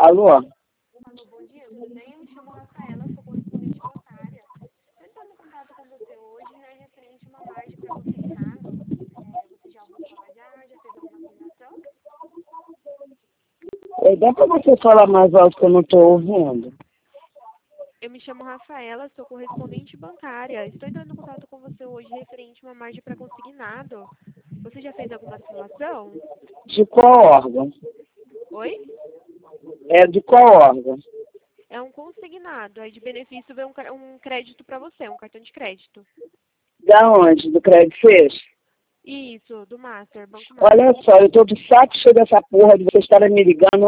Alô? Alô, bom dia, tudo bem? Eu me chamo Rafaela, sou correspondente bancária. Eu estou em contato com você hoje, né, referente a uma margem para consignado. Você já ouviu falar já fez alguma simulação? Dá para você falar mais alto que eu não estou ouvindo? Eu me chamo Rafaela, sou correspondente bancária. Estou entrando em contato com você hoje referente a uma margem para consignado. Você já fez alguma simulação? De qual órgão? Oi? De qual órgão? É um consignado. Aí de benefício vem um crédito para você, um cartão de crédito. Da onde? Do Credit Suisse? Isso, do Master, Banco Olha Master. só, eu estou de saco cheio dessa porra de vocês estarem me ligando